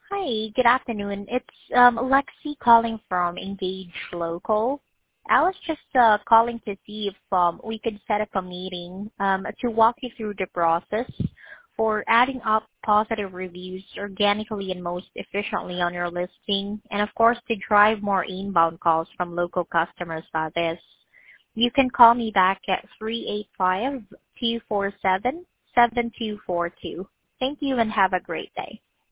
Hi, good afternoon. It's Lexi calling from Engage Local. I was just calling to see if we could set up a meeting to walk you through the process for adding up positive reviews organically and most efficiently on your listing, and of course to drive more inbound calls from local customers about this. You can call me back at 385-247-7242. Thank you and have a great day.